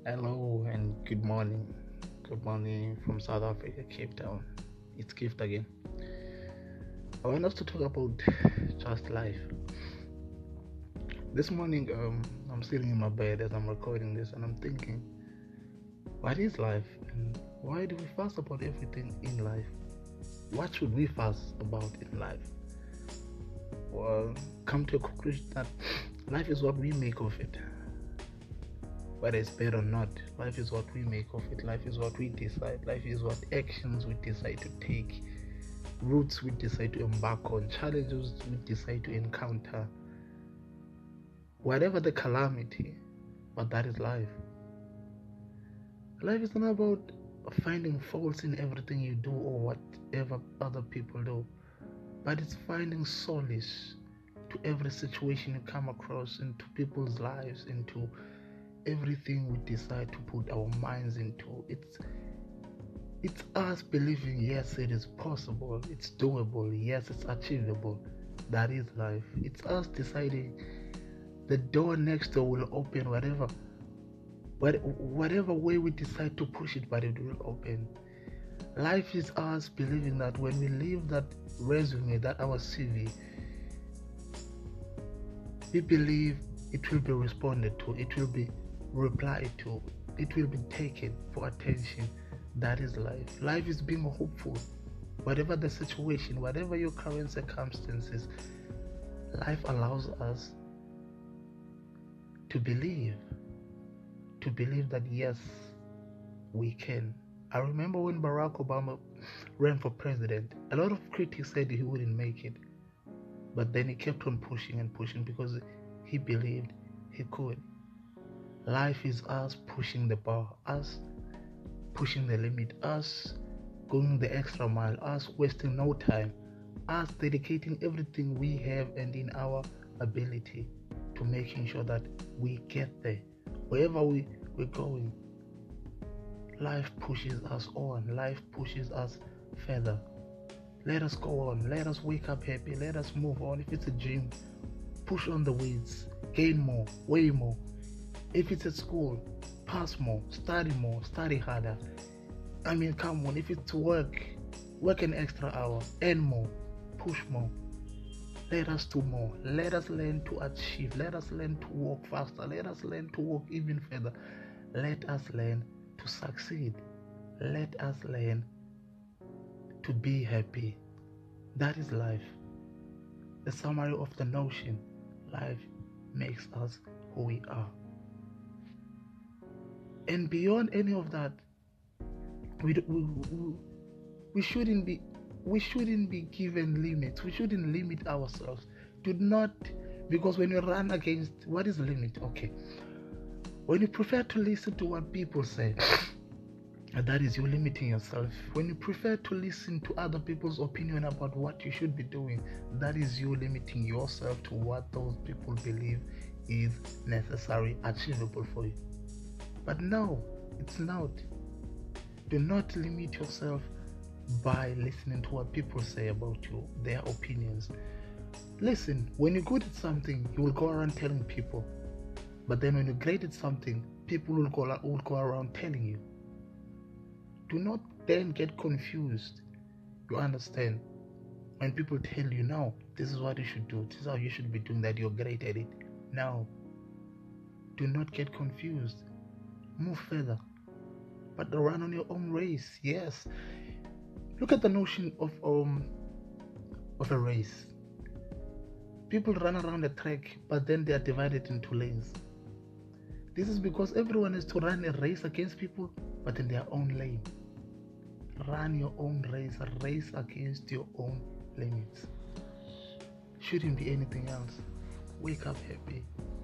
Hello and good morning. Good morning from South Africa, Cape Town. It's Gift again. I want us to talk about just life. This morning, I'm sitting in my bed as I'm recording this, and I'm thinking, what is life, and why do we fuss about everything in life? What should we fuss about in life? Well, come to a conclusion that life is what we make of it. Whether it's bad or not, life is what we make of it. Life is what we decide. Life is what actions we decide to take, routes we decide to embark on, challenges we decide to encounter. Whatever the calamity, but that is life. Life is not about finding faults in everything you do or whatever other people do, but it's finding solace to every situation you come across, into people's lives, into everything we decide to put our minds into. It's us believing, yes, it is possible, it's doable, yes, it's achievable. That is life. It's us deciding the door next door will open whatever way we decide to push it, but it will open. Life is us believing that when we leave that resume, that our CV, we believe it will be responded to, it will be replied to, it will be taken for attention. That is life. Life is being hopeful. Whatever the situation, whatever your current circumstances, life allows us to believe that yes, we can. I remember when Barack Obama ran for president, a lot of critics said he wouldn't make it, but then he kept on pushing and pushing because he believed he could. Life is us pushing the bar, us pushing the limit, us going the extra mile, us wasting no time, us dedicating everything we have and in our ability to making sure that we get there. Wherever we're going, life pushes us on, life pushes us further. Let us go on, let us wake up happy, let us move on. If it's a gym, push on the weights, gain more, weigh more. If it's at school, pass more, study harder. Come on, if it's work an extra hour, earn more, push more. Let us do more. Let us learn to achieve. Let us learn to walk faster. Let us learn to walk even further. Let us learn to succeed. Let us learn to be happy. That is life. The summary of the notion: life makes us who we are. And beyond any of that, we shouldn't be given limits. We shouldn't limit ourselves. Do not, because when you run against what is the limit? Okay, when you prefer to listen to what people say, that is you limiting yourself. When you prefer to listen to other people's opinion about what you should be doing, that is you limiting yourself to what those people believe is necessary, achievable for you. But no, it's not. Do not limit yourself by listening to what people say about you, their opinions. Listen, when you're good at something, you will go around telling people. But then when you're great at something, people will go around telling you. Do not then get confused. You understand? When people tell you, no, this is what you should do, this is how you should be doing that, you're great at it. No. Do not get confused. Move further. But run on your own race. Yes. Look at the notion of a race. People run around the track, but then they are divided into lanes. This is because everyone has to run a race against people, but in their own lane. Run your own race, a race against your own limits. Shouldn't be anything else. Wake up happy.